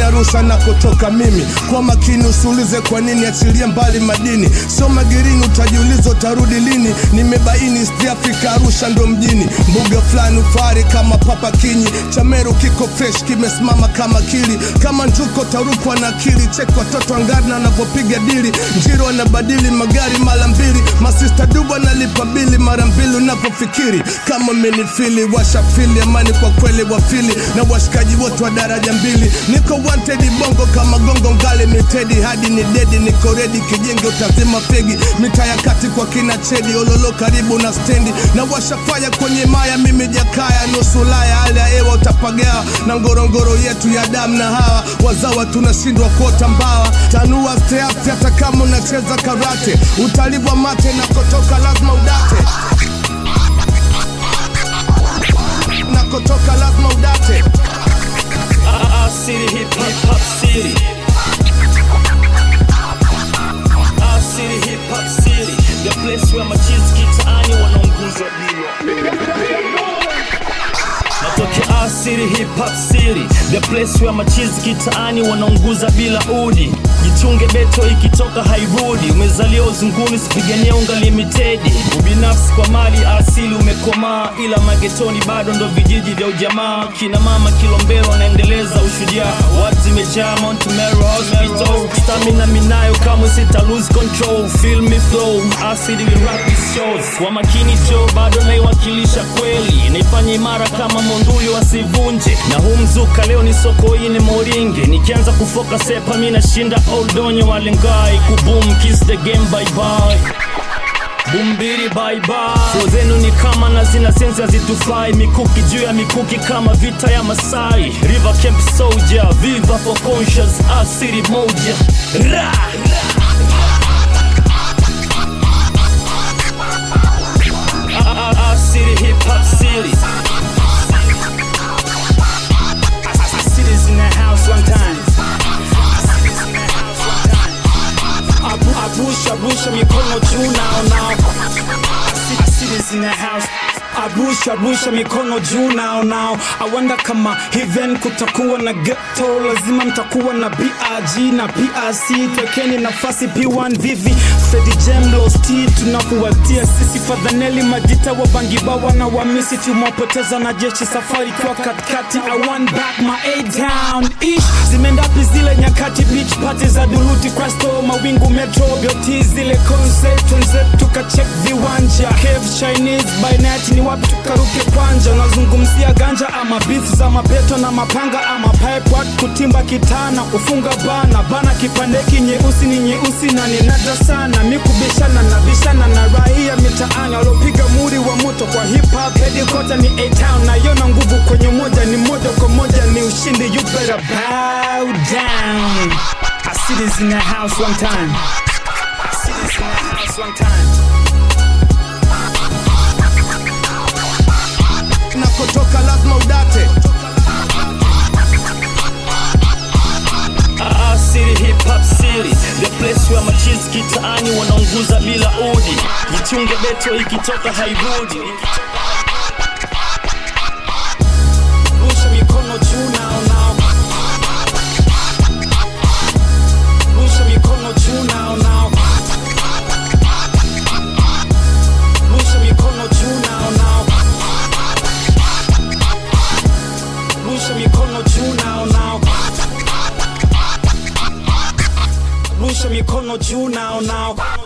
Arusha na kutoka mimi. Kwa makini usiulize kwa nini, achilia mbali madini. Soma girini utajiuliza utarudi lini. Nimebaini East Africa Arusha ndo mjini. Mbuga fulani ufari kama Papa Kinyi. Chameru kiko fresh kimesimama kama kili. Kama njuko tarukwa na akili. Check watoto angari na wanavyopiga dili. Njiro anabadili magari mara mbili. Masista Duba nalipa bili mara mbili unapofikiri. Kama menifili washa fili, amani kwa kweli wafili. Na washikaji wote wa daraja mbili. Niko wanted bongo kama gongo ngale mitedi. Hadi ni dedi niko ready kijenge utazima fegi. Mita ya kati kwa kina chedi ololo karibu na stendi. Na washafaya kwenye maya mimi jakaya nusu laya. Hali ya hewa utapagea na ngorongoro yetu ya damu na hawa. Wazawa tunashindwa kuota mbawa. Tanua stay after hata kama unacheza karate. Utalivwa mate na kutoka lazima udate. Na kutoka lazima udate. City hip hop city. City hip hop city. The place where machizi kitaani wanaunguza bila. Natokea City hip hop city. The place where machizi kitaani wanaunguza bila udi. Jichunge beto ikitoka hairudi. Umezaliwa uzunguni sipigania unga limited. Ubinafsi kwa mali asili umekomaa. Ila magetoni bado ndo vijiji vya ujamaa. Kina mama Kilombero wanaendeleza ushujaa. Watu imejaa Mount Meru Hospital. Stamina minayo kama sita lose control. Feel me flow, acid will rock these shows. Kwa makini Joe bado naiwakilisha kweli. Naifanya imara kama monduli wasivunje. Na huu mzuka leo ni soko ini moringe. Nikianza kufoka sepa mina shinda Oldonyo walengai. Kuboom kiss the game bye bye. Bumbiri bye bye. So zenu ni kama na zina sense hazitufai. Mikuki juu ya mikuki kama vita ya Masai. River Camp Soldier, viva for conscious. City moja ra. City hip hop city. City's in the house one time. Abusha mikono juu now. City's in the house. Abusha mikono juu now. I wonder kama heaven kutakuwa na ghetto. Lazima mtakuwa na BRG na PRC. Twekeni nafasi P1 Vivi Freddy Jemlo Steve. Tunakuwatia sisi Fadhaneli Majita wa Bangibawa na wamisi. Tumwapoteza na jeshi safari kwa katikati. I want back my A-Town ish. Zimendapi zile nyakati beach party za Duruti Crasto. Mawingu metro beauty zile concept. Tunzep tukacheck viwanja. Cave Chinese by night ni wapi tukaruke kwanja. Nazungumzia ganja ama beef za mapeto na mapanga ama pipe work. Kutimba kitana kufunga bana kipandeki nyeusi ni nyeusi na ni nadra sana. Mikubishana na bishana na raia mitaani. Alopiga muri wa moto kwa hip hop headquarter ni A-Town. Na yona nguvu kwenye moja ni moja kwa moja ni ushindi. You better bow down. City's in the house one time. City's in the house one time. Na kutoka lazima udate. City hip hop city. The place where machizi kitaani wanaunguza bila udi. Jichunge beto ikitoka hairudi. Rusha mikono juu now. Rusha mikono juu now. Rusha mikono juu now. Rusha mikono juu now. Rusha mikono juu now.